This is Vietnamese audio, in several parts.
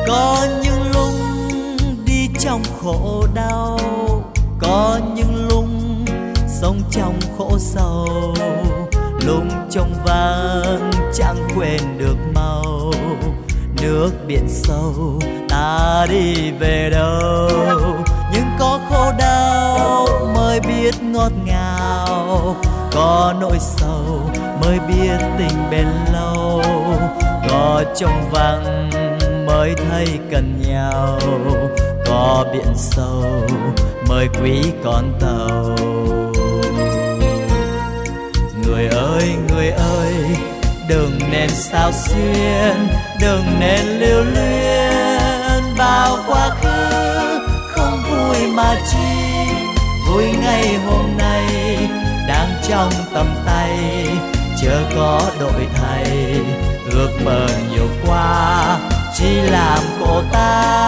Có những lúc đi trong khổ đau, có những lúc sống trong khổ sầu, lúc trong vắng chẳng quên được màu nước biển sâu ta đi về đâu. Nhưng có khổ đau mới biết ngọt ngào, có nỗi sầu mới biết tình bền lâu, có trong vắng mới thấy cần nhau, có biển sâu mới quý con tàu. Người ơi, đừng nên sao xuyên, đừng nên lưu luyến bao quá khứ không vui mà chi. Vui ngày hôm nay đang trong tầm tay, chưa có đổi thay, ước mơ nhiều quá chỉ làm khổ ta.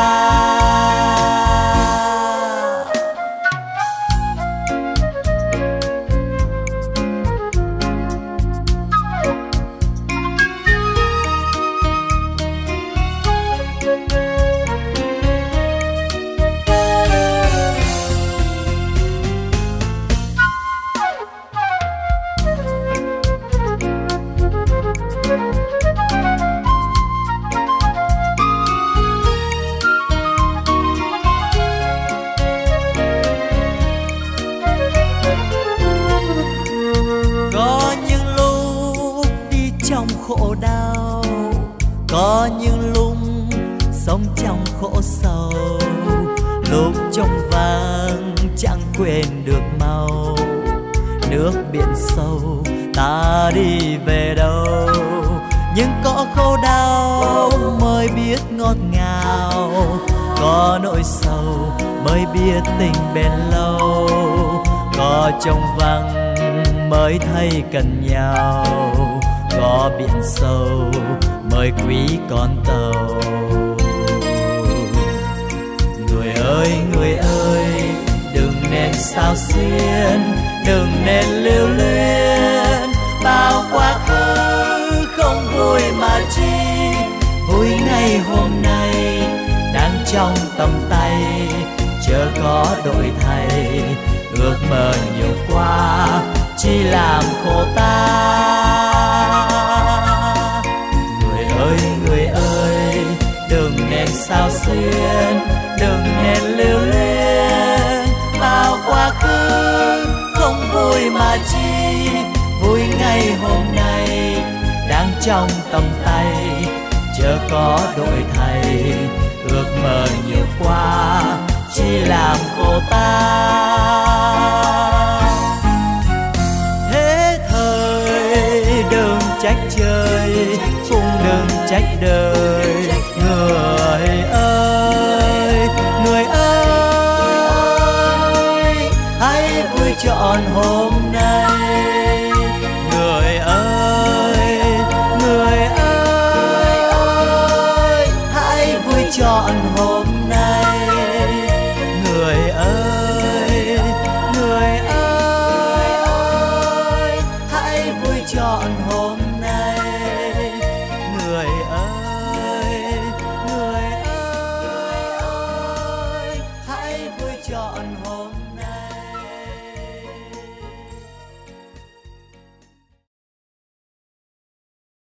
Khổ đau, có những lúc sống trong khổ sầu, lúc trong vắng chẳng quên được màu nước biển sâu ta đi về đâu. Nhưng có khổ đau mới biết ngọt ngào, có nỗi sầu mới biết tình bền lâu, có trong vắng mới thấy cần nhau, có biển sâu mới quý con tàu. Người ơi, đừng nên sao xuyên, đừng nên lưu luyến bao quá khứ không vui mà chi. Vui ngày hôm nay đang trong tầm tay, chưa có đổi thay, ước mơ nhiều quá chỉ làm khổ ta. Người ơi, đừng nên sao xuyên, đừng nên lưu luyến bao quá khứ không vui mà chi. Vui ngày hôm nay đang trong tầm tay, chưa có đổi thay, ước mơ nhiều quá chỉ làm khổ ta. Thế thời đừng trách trời, cũng đừng trách đời. Người ơi, hãy vui trọn hôm nay. Người ơi, hãy vui trọn hôm nay. Người ơi, hãy vui trọn hôm nay. Người ơi, hãy vui trọn hôm nay.